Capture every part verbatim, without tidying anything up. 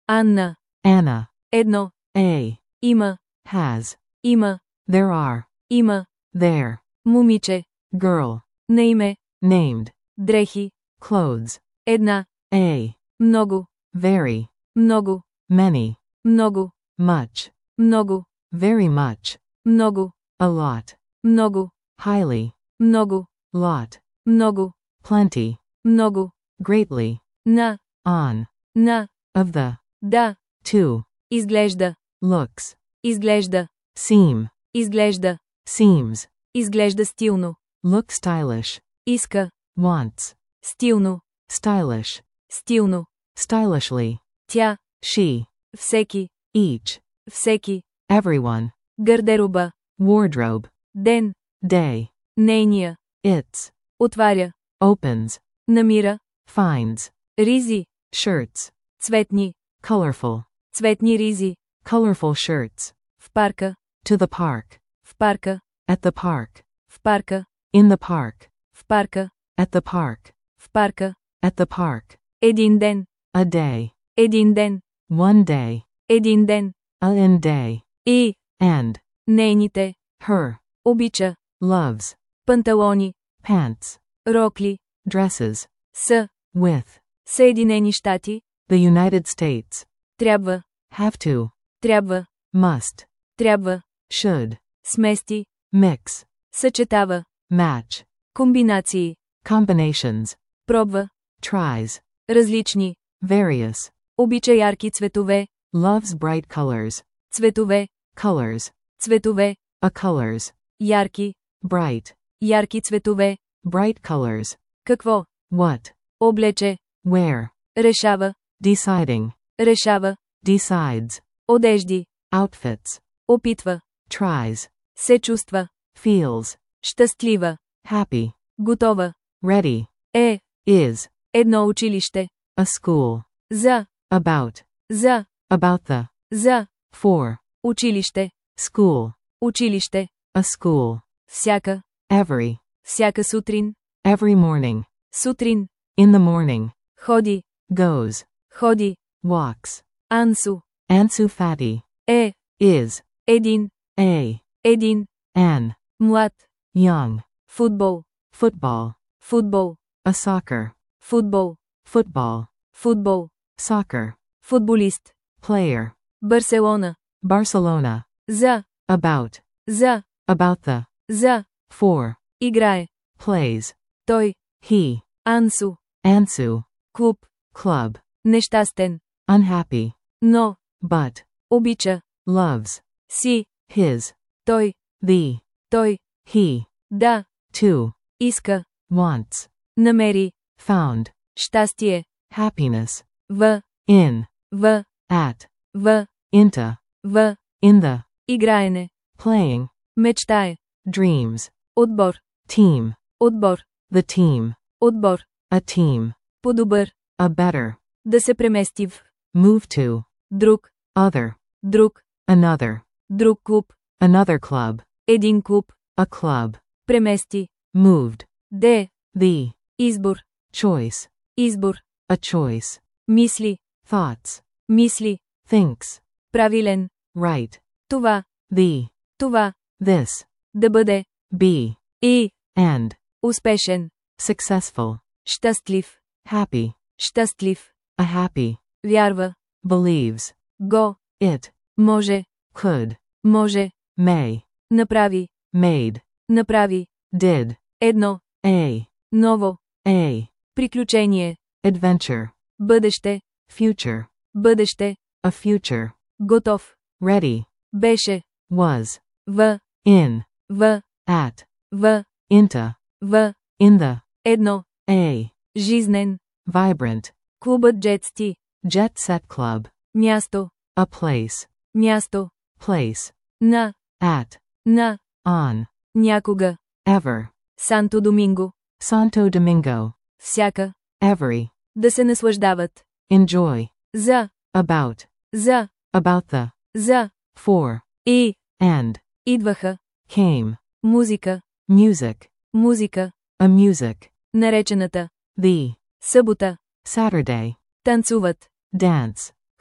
Анна. Anna. Едно. A. Има. Has. Има. There are. Има. There. Момиче. Girl. На име. Named. Дрехи. Clothes. Една. A. Много. Very. Много. Many. Много. Much. Много. Very much. Много. A lot. Много. Highly. Много. Lot. Много. Plenty. Много. Greatly. На. On. На. Of the. Да. To. Изглежда. Looks. Изглежда. Seem. Изглежда. Seems. Изглежда стилно. Look stylish. Иска. Wants. Стилно. Stylish. Стилно. Stylishly. Тя. She. Всеки. Each. Всеки. Everyone. Гардероба. Wardrobe. Ден. Day. Нейния. Its. Отваря. Opens. Намира. Finds. Ризи. Shirts. Цветни. Colorful. Цветни ризи. Colorful shirts. В парка. To the park. В парка. At the park. В парка. In the park. В парка. At the park. В парка. At the park. Един ден. A day. Един ден. One day. Един ден. A in day. И. And. Нейните. Her. Обича. Loves. Панталони. Pants. Рокли. Dresses. С. With. Съединени щати. The United States. Трябва. Have to. Трябва. Must. Трябва. Should. Смести. Mix. Съчетава. Match. Комбинации. Combinations. Пробва. Tries. Различни. Various. Обича ярки цветове. Loves bright colors. Цветове. Colors. Цветове. A colors. Ярки. Bright. Ярки цветове. Bright colors. Какво? What? Облече. Where? Решава. Deciding. Решава. Decides. Одежди. Outfits. Опитва. Tries. Се чувства. Feels. Щастлива. Happy. Готова. Ready. Е. Is. Едно училище. A school. За. About. За. About the. За. For. Училище. School. Училище. A school. Всяка. Every. Всяка сутрин. Every morning. Сутрин. In the morning. Ходи. Goes. Ходи. Walks. Ансу. Ansu Fati. Е. Is. Един. A. Един. An. Млад. Young. Футбол. Football. Футбол. A soccer. Футбол. Football. Футбол. Soccer. Футболист. Player. Барселона. Barcelona. За. About. За. About the. За. For. Играе. Plays. Той. He. Ансу. Ansu. Клуб. Club. Нещастен. Unhappy. Но. But. Обича. Loves. Си. His. Той. The. Той. He. Да. To. Иска. Wants. Намери. Found. Щастие. Happiness. В. In. В. At. В. Into. В. In the. Играене. Playing. Мечтае. Dreams. Отбор. Team. Отбор. The team. Отбор. A team. По-добър. A better. Да се премести в. Move to. Друг. Other. Друг. Another. Друг клуб. Another club. Един клуб. A club. Премести. Moved. Де. The. Избор. Choice. Избор. A choice. Мисли. Thoughts. Мисли. Thinks. Правилен. Right. Това. The. Това. This. Да бъде. Be. И. And. Успешен. Successful. Щастлив. Happy. Щастлив. A happy. Вярва. Believes. Го. It. Може. Could. Може. May. Направи. Made. Направи. Did. Едно. A. Ново. A. Приключение. Adventure. Бъдеще. Future. Бъдеще. A future. Готов. Ready. Беше. Was. В. In. В. At. В. Into. В. In the. Едно. A. Жизнен. Vibrant. Клубът Джетсти. Jet Set Club. Място. A place. Място. Place. На. At. На. On. Някога. Ever. Санто Доминго. Santo Domingo. Всяка. Every. Да се наслаждават. Enjoy. За. About. За. About the. За. For. И. And. Идваха. Came. Музика. Music. Музика. A music. Наречената. The. Събота. Saturday. Танцуват. Dance.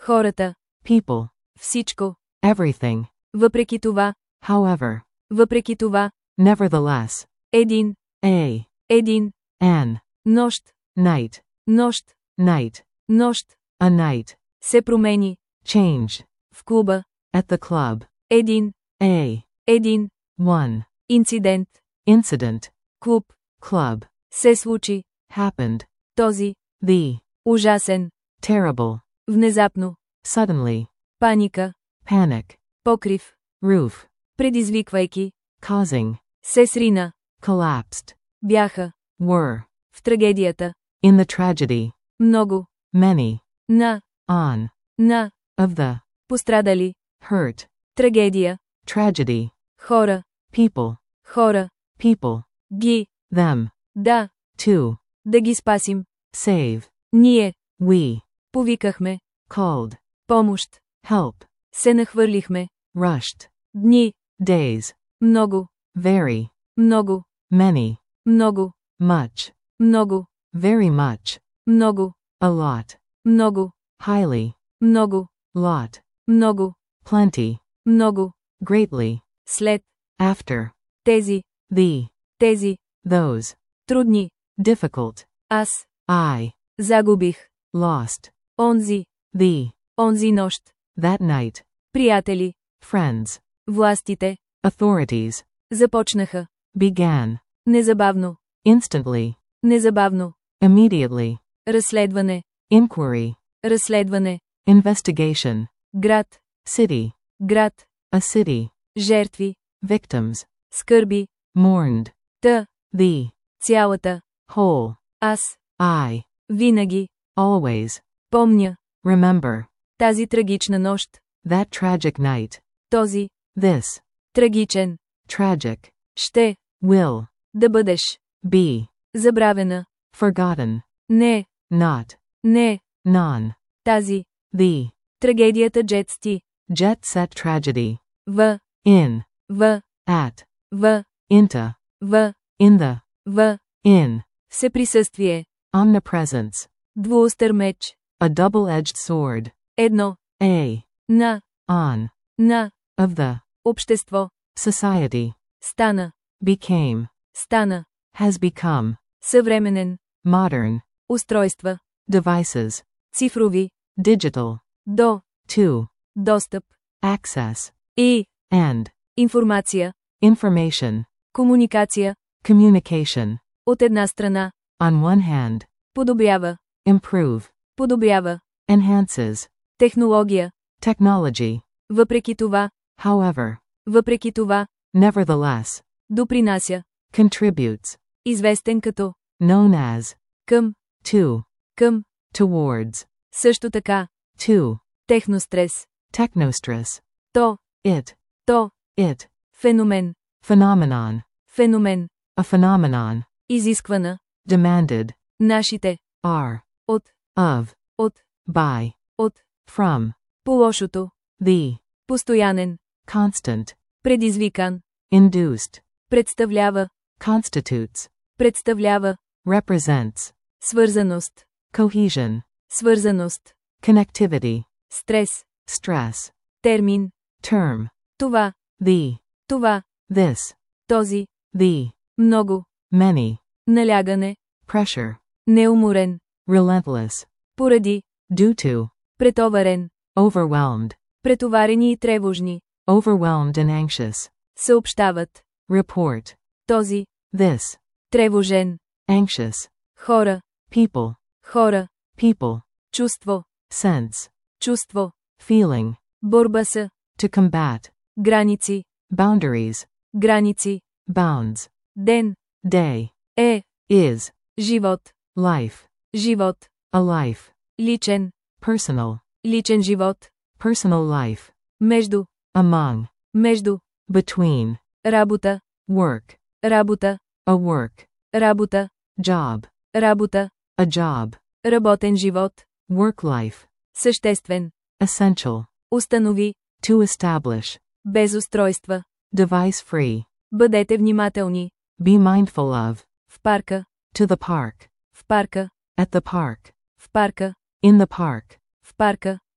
Хората. people, Всичко. everything. Въпреки това. However, Въпреки това. nevertheless, Един. a, Един. an, Нощ. night, Нощ. night, Нощ. a night, Се промени. change, В клуба. at the club, Един. a, Един. one, Инцидент. incident, Клуб. club, Се случи. happened, Този. the, Ужасен. terrible, Внезапно. suddenly, Паника. panic, Покрив. roof, Предизвиквайки. causing, Се срина. collapsed, Бяха. were, В трагедията. in the tragedy, Много. many, На. on, На. of the, Пострадали. hurt, Трагедия. tragedy, Хора. people, Хора. people, Ги. them, Да. to, Да ги спасим. save, Ние. we, Повикахме. called, Помощ. help, Се нахвърлихме. rushed, Дни. days, Много. very, Много. many, Много. much, Много. very much, Много. a lot, Много. highly, Много. lot, Много. plenty, Много. greatly, След. after, Тези. the, Тези. those, Трудни. difficult, Аз. I, Загубих. lost, Онзи. the, Онзи нощ. that night, Приятели. friends, Властите. authorities, Започнаха. began, Незабавно. instantly, Незабавно. immediately, Разследване. inquiry, Разследване. investigation, Град. city, Град. a city, Жертви. victims, Скърби. mourned, Та. the, Цялата. whole, Аз. I, Винаги. always, Помня. remember, Тази трагична нощ. that tragic night, Този. this, Трагичен. tragic, Ще. will, Да бъдеш. be, Забравена. forgotten, Не. not, Не. non, Тази. the, Трагедията Джетсти. jet set tragedy, В. in, В. at, В. into, В. in the, В. in, Всеприсъствие. omnipresence, Двуостър меч. a double-edged sword, Едно. a, На. on, На. of the, Общество. society, Стана. became, Стана. has become, Съвременен. modern, Устройства. devices, Цифрови. digital, До. to, Достъп. access, И. and, Информация. information, Комуникация. communication, От една страна. on one hand, Подобрява. improve, Подобрява. enhances, Технология. technology, Въпреки това. however, Въпреки това. nevertheless, Допринася. contributes, Известен като. known as, Към. to, Към. towards, Също така. to, Технострес. technostress, То. it, То. it, Феномен. phenomenon, Феномен. a phenomenon, Изисквана. demanded, Нашите. are, От. of, От. by, От. from, По-лошото. the, Постоянен. constant, Предизвикан. induced, Представлява. constitutes, Представлява. represents, Свързаност. cohesion, Свързаност. connectivity, Стрес. stress, Термин. term, Това. the, Това. this, Този. the, Много. many, Налягане. pressure, Неуморен. relentless, Поради. due to, Претоварен. overwhelmed, Претоварени и тревожни. overwhelmed and anxious, Съобщават. report, Този. this, Тревожен. anxious, Хора. people, Хора. people, Чувство. sense, Чувство. feeling, Борба с. to combat, Граници. boundaries, Граници. bounds, Ден. day, Е. is, Живот. life, Живот. a life, Личен. personal, Личен живот. personal life, Между. among, Между. between, Работа. work, Работа. a work, Работа. job, Работа. a job, Работен живот. work life, Съществен. essential, Установи. to establish, Без устройства. device free, Бъдете внимателни. be mindful of, В парка. to the park, В парка. at the park, В парка. in the park, В парка.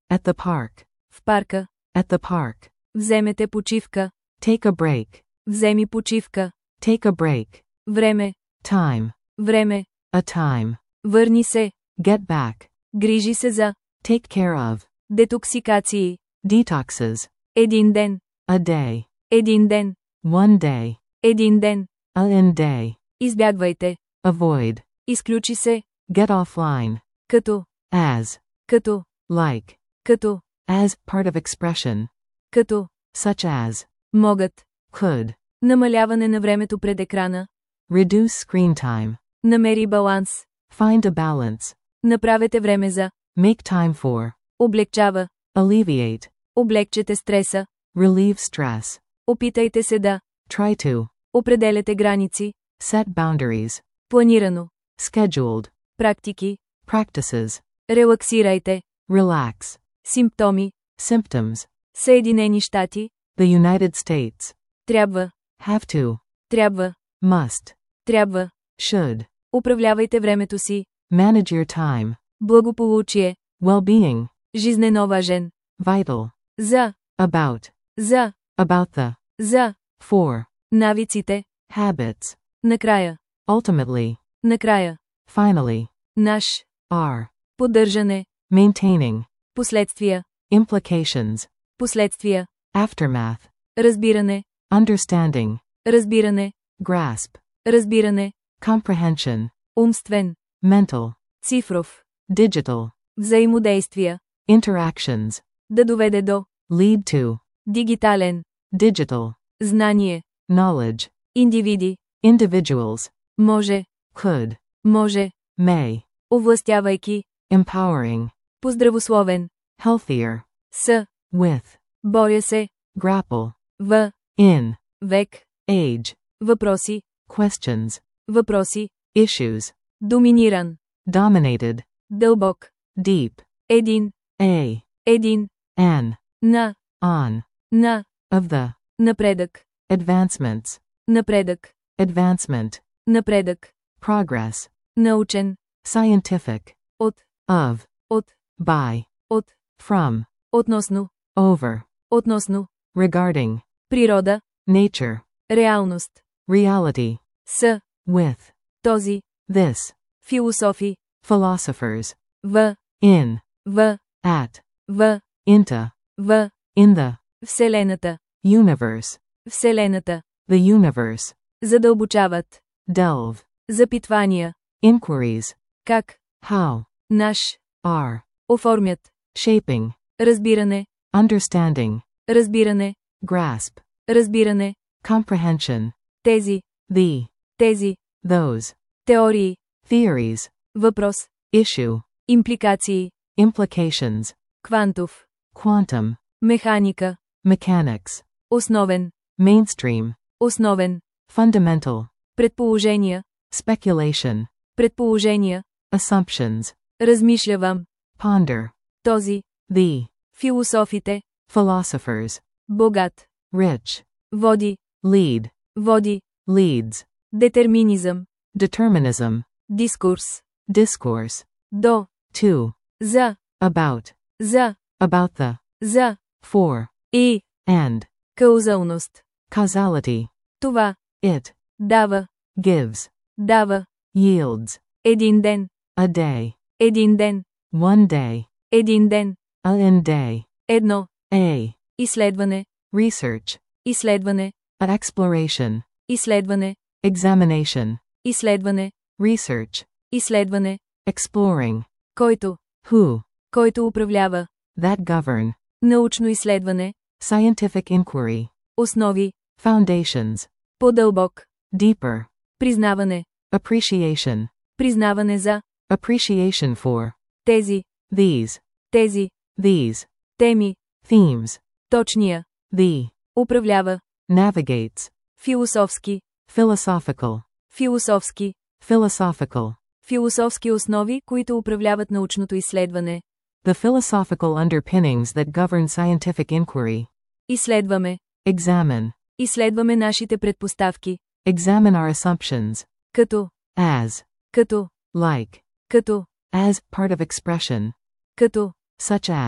At the park. В парка. At the park. Вземете почивка. Take a break. Вземи почивка. Take a break. Време. Time. Време. A time. Върни се. Get back. Грижи се за. Take care of. Детоксикации. Detoxes. Един ден. A day. Един ден. One day. Един ден. A in day. Избягвайте. Avoid. Изключи се. Get offline. Като. As. Като. Like. Като. As, part of expression. Като. Such as. Могат. Could. Намаляване на времето пред екрана. Reduce screen time. Намери баланс. Find a balance. Направете време за. Make time for. Облегчава. Alleviate. Облегчете стреса. Relieve stress. Опитайте се да. Try to. Определяте граници. Set boundaries. Планирано. Scheduled. Практики. Practices. Релаксирайте. Relax. Симптоми. Symptoms. Съединени щати. The United States. Трябва. Have to. Трябва. Must. Трябва. Should. Управлявайте времето си. Manage your time. Благополучие. Well-being. Жизнено важен. Vital. За. About. За. About the. За. For. Навиците. Habits. Накрая. Ultimately. Накрая. Finally. Наш. Are. Поддържане. Maintaining. Последствия. Implications. Последствия. Aftermath. Разбиране. Understanding. Разбиране. Grasp. Разбиране. Comprehension. Умствен. Mental. Цифров. Digital. Взаимодействия. Interactions. Да доведе до. Lead to. Дигитален. Digital. Знание. Knowledge. Индивиди. Individuals. Може. Could. Може. May. Овластявайки. Empowering. Поздравословен. Healthier. С. With. Боря се. Grapple. В. In. Век. Age. Въпроси. Questions. Въпроси. Issues. Доминиран. Dominated. Дълбок. Deep. Един. A. Един. An. На. On. На. Of the. Напредък. Advancements. Напредък. Advancement. Напредък. Progress. Научен. Scientific. От. Of. От. By. От. From. Относно. Over. Относно. Regarding. Природа. Nature. Реалност. Reality. С. With. Този. This. Философи. Philosophers. В. In. В. At. В. Into. В. In the. Вселената. Universe. Вселената. The universe. Задълбочават. Delve. Запитвания. Inquiries. Как. How. Наш. Are. Оформят. Shaping. Разбиране. Understanding. Разбиране. Grasp. Разбиране. Comprehension. Тези. The. Тези. Those. Теории. Theories. Въпрос. Issue. Импликации. Implications. Квантов. Quantum. Механика. Mechanics. Основен. Mainstream. Основен. Fundamental. Предположения. Speculation. Предположения. Assumptions. Размишлявам. Ponder. Този. The. Философите. Philosophers. Богат. Rich. Води. Lead. Води. Leads. Детерминизъм. Determinism. Дискурс. Discourse. До. To. За. About. За. About the. За. For. И. And. Каузалност. Causality. Това. It. Дава. Gives. Дава. Yields. Един ден. A day. Един ден. One day. Един ден. A in day. Едно. A. Изследване. Research. Изследване. A exploration. Изследване. Examination. Изследване. Research. Изследване. Exploring. Който. Who. Който управлява. That govern. Научно изследване. Scientific inquiry. Основи. Foundations. По-дълбок. Deeper. Признаване. Appreciation. Признаване за. Appreciation for. Тези. These. Тези. These. Теми. Themes. Точния. The. Управлява. Navigates. Философски. Philosophical. Философски. Philosophical. Философски основи, които управляват научното изследване. The philosophical underpinnings that govern scientific inquiry. Изследваме. Examine. Изследваме нашите предпоставки. Examine our assumptions. Като. As. Като. Like. Като. As, part of expression. Като. Such as.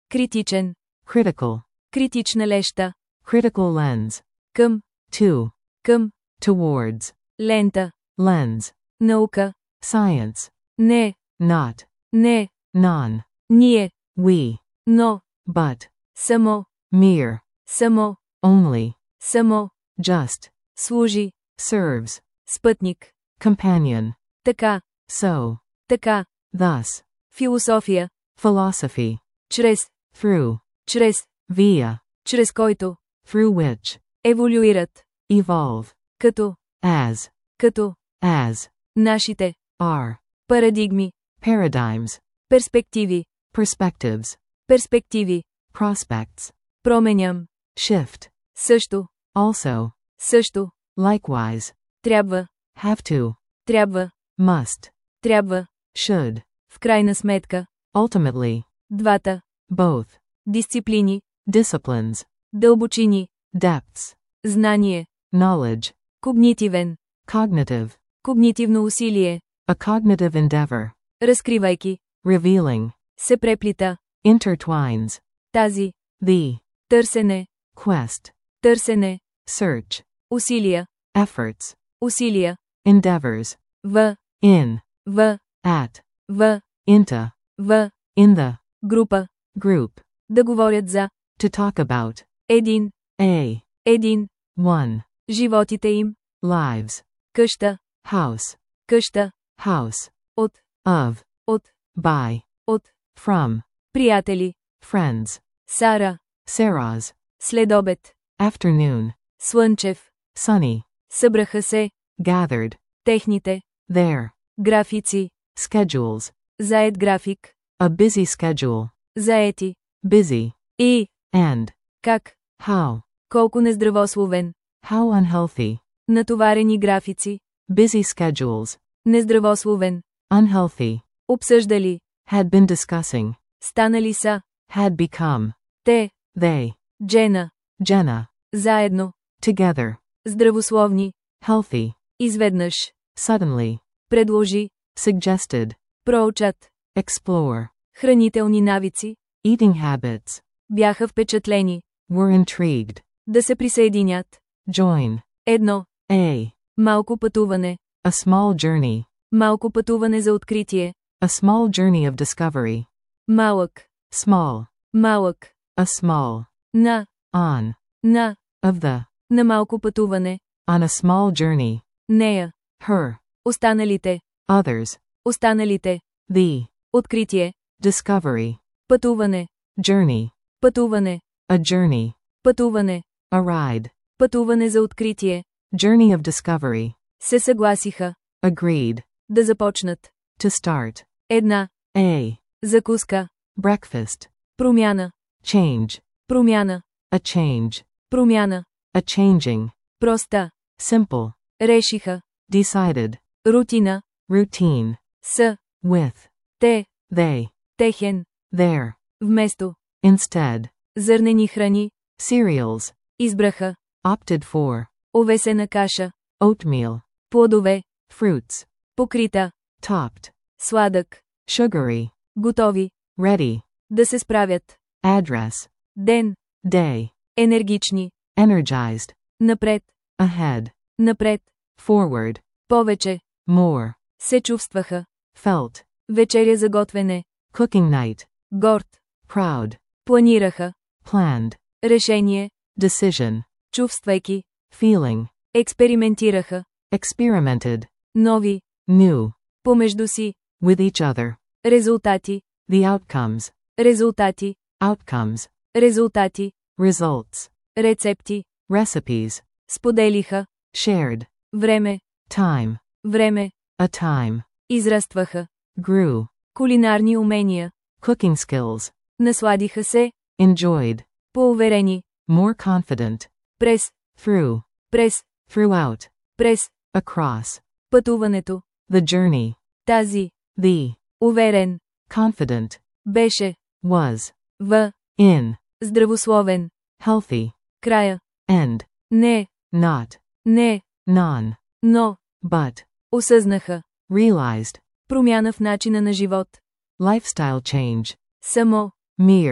Критичен. critical, Критична леща. critical lens, Към. to, Към. towards, Лента. lens, Наука. science, Не. not, Не. non, Ние. we, Но. but, Само. mere, Само. only, Само. just, Служи. serves, Спътник. companion, Така. so, Така. thus, Философия. philosophy, Чрез. through, Чрез. via, Чрез който. through which, Еволюират. evolve, Като. as, Като. as, Нашите. are, Парадигми. paradigms, Перспективи. perspectives, Перспективи. prospects, Променям. shift, Също. also, Също. likewise, Трябва. have to, Трябва. must, Трябва. should, В крайна сметка. ultimately, Двата. both, Дисциплини. disciplines, Дълбочини. depths, Знание. knowledge, Когнитивен. cognitive, Когнитивно усилие. a cognitive endeavor, Разкривайки. revealing, Се преплита. intertwines, Тази. the, Търсене. quest, Търсене. search, Усилия. efforts, Усилия. endeavors, В. in, В. at, В. into, В. in the, Група. group, Да говорят за. to talk about, Един. a, Един. one, Животите им. lives, Къща. house, Къща. house, От. of, От. by, От. from, Приятели. friends, Сара. Sarah's, Следобед. afternoon, Слънчев. sunny, Събраха се. gathered, Техните. their, Графици. schedules, Заед график. a busy schedule, Заети. busy, И. and, Как. how, Колко нездравословен. how unhealthy, Натоварени графици. busy schedules, Нездравословен. unhealthy, Обсъждали. had been discussing, Станали са. had become, Те. they, Джена. Jenna, Заедно. together, Здравословни. healthy, Изведнъж. suddenly, Предложи. suggested, Проучат. explore, Хранителни навици. eating habits, Бяха впечатлени. were intrigued, Да се присъединят. join, Едно. a, Малко пътуване. a small journey, Малко пътуване за откритие. a small journey of discovery, Малък. small, Малък. a small, На. on, На. of the, На малко пътуване. on a small journey, Нея. her, Останалите. others, Останалите. the, Откритие. discovery, Пътуване. journey, Пътуване. a journey, Пътуване. a ride, Пътуване за откритие. journey of discovery, Се съгласиха. agreed, Да започнат. to start, Една. a, Закуска. breakfast, Промяна. change, Промяна. a change, Промяна. a changing, Проста. simple, Решиха. decided, Рутина. routine, С. with, Те. they, Техен. their, Вместо. instead, Зърнени храни. cereals, Избраха. opted for, Овесена каша. oatmeal, Плодове. fruits, Покрита. topped, Сладък. sugary, Готови. ready, Да се справят. address, Ден. day, Енергични. energized, Напред. ahead, Напред. forward, Повече. more, Се чувстваха. felt, Вечеря за готвене. cooking night, Горд. proud, Планираха. planned, Решение. decision, Чувствайки. feeling, Експериментираха. experimented, Нови. new, Помежду си. with each other, Резултати. the outcomes, Резултати. outcomes, Резултати. results, Рецепти. recipes, Споделиха. shared, Време. time, Време. a time, Израстваха. grew, Кулинарни умения. cooking skills, Насладиха се. enjoyed, Поуверени. more confident, През. through, През. throughout, През. across, Пътуването. the journey, Тази. the, Уверен. confident, Беше. was, В. in, Здравословен. healthy, Края. end, Не. not, Не. non, Но. but, Осъзнаха. realized, Промяна в начина на живот. lifestyle change, Само. mere,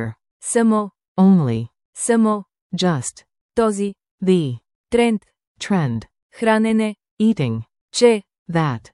Само. only, Само. just, Този. the, Тренд. trend, Хранене. eating, Че. that,